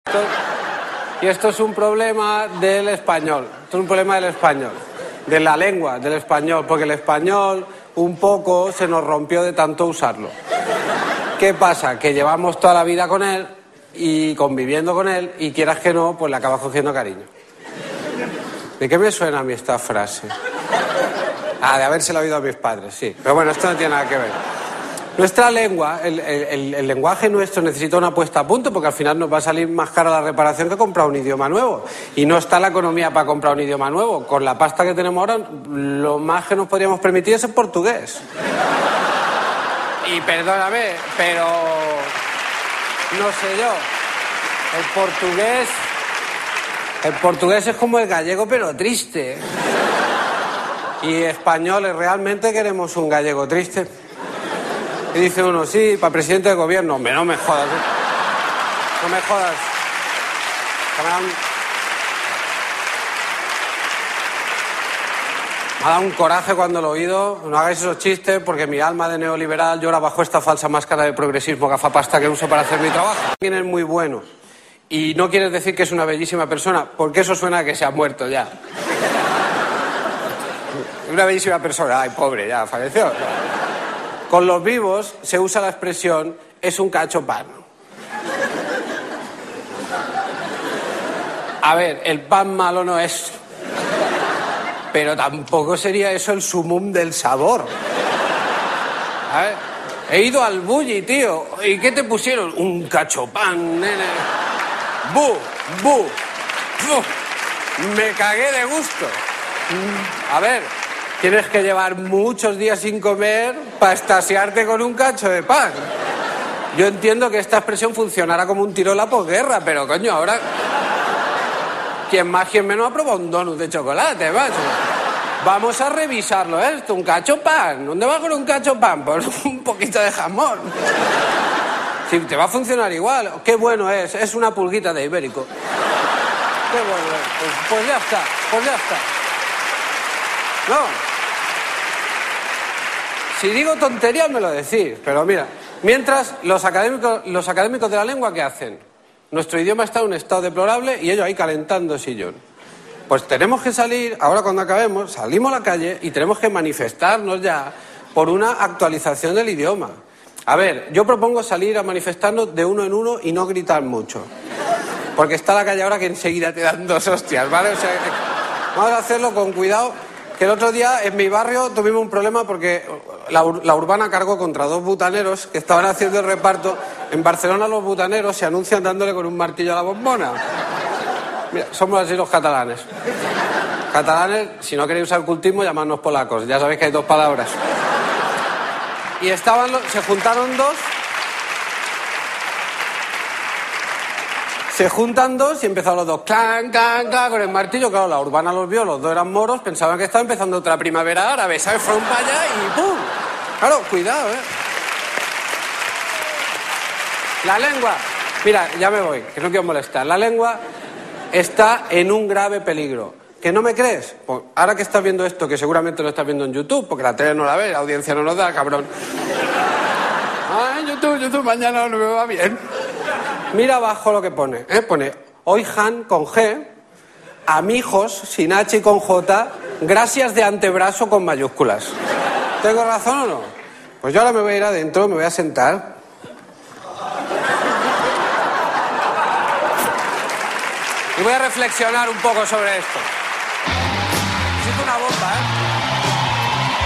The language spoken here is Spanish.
Y esto es un problema del español. Esto es un problema del español. De la lengua, del español. Porque el español un poco se nos rompió de tanto usarlo. ¿Qué pasa? Que llevamos toda la vida con él y conviviendo con él y quieras que no, pues le acabas cogiendo cariño. ¿De qué me suena a mí esta frase? Ah, de habérsela oído a mis padres, sí. Pero bueno, esto no tiene nada que ver. Nuestra lengua, el lenguaje nuestro necesita una puesta a punto porque al final nos va a salir más cara la reparación que comprar un idioma nuevo. Y no está la economía para comprar un idioma nuevo. Con la pasta que tenemos ahora, lo más que nos podríamos permitir es el portugués. Y perdóname, pero no sé yo. El portugués es como el gallego, pero triste. Y españoles, ¿realmente queremos un gallego triste? Y dice uno, sí, para presidente de gobierno. Hombre, no me jodas. No me jodas. Me ha dado un coraje cuando lo he oído. No hagáis esos chistes porque mi alma de neoliberal llora bajo esta falsa máscara de progresismo gafapasta que uso para hacer mi trabajo. Alguien es muy bueno y no quieres decir que es una bellísima persona porque eso suena a que se ha muerto ya. Una bellísima persona, ay, pobre, ya falleció. Con los vivos se usa la expresión es un cacho pan. A ver, el pan malo no es, pero tampoco sería eso el sumum del sabor. A ver, he ido al Bulli, tío. ¿Y qué te pusieron? Un cacho pan, nene. ¡Bu! ¡Bu! ¡Bu! Me cagué de gusto. A ver, tienes que llevar muchos días sin comer para extasiarte con un cacho de pan. Yo entiendo que esta expresión funcionará como un tiro en la posguerra, pero coño, ahora... Quien más, quien menos ha probado un donut de chocolate, macho. Vamos a revisarlo esto, un cacho pan. ¿Dónde va con un cacho pan? Pues un poquito de jamón. Si te va a funcionar igual. Qué bueno es una pulguita de ibérico. Qué bueno es. Pues ya está, pues ya está. No. Si digo tonterías me lo decís, pero mira, mientras los académicos de la lengua, ¿qué hacen? Nuestro idioma está en un estado deplorable y ellos ahí calentando sillón. Pues tenemos que salir, ahora cuando acabemos, salimos a la calle y tenemos que manifestarnos ya por una actualización del idioma. A ver, yo propongo salir a manifestarnos de uno en uno y no gritar mucho. Porque está la calle ahora que enseguida te dan dos hostias, ¿vale? O sea, vamos a hacerlo con cuidado. Que el otro día en mi barrio tuvimos un problema porque la urbana cargó contra dos butaneros que estaban haciendo el reparto. En Barcelona los butaneros se anuncian dándole con un martillo a la bombona. Mira, somos así los catalanes. Catalanes, si no queréis usar cultismo, llamadnos polacos. Ya sabéis que hay dos palabras. Y se juntaron dos. Se juntan dos y empezaron los dos clan, clan, clan, con el martillo. Claro, la urbana los vio, los dos eran moros, pensaban que estaba empezando otra primavera árabe, ¿sabes? Fueron para allá y ¡pum! Claro, cuidado, ¿eh? La lengua, mira, ya me voy, que no quiero molestar. La lengua está en un grave peligro. ¿Que no me crees? Pues ahora que estás viendo esto, que seguramente lo estás viendo en YouTube, porque la tele no la ve, la audiencia no nos da, cabrón. Ah, en YouTube, mañana no me va bien. Mira abajo lo que pone, ¿eh? Pone Oijan con G, amigos sin H y con J, gracias de antebrazo con mayúsculas. ¿Tengo razón o no? Pues yo ahora me voy a ir adentro, me voy a sentar. Y voy a reflexionar un poco sobre esto.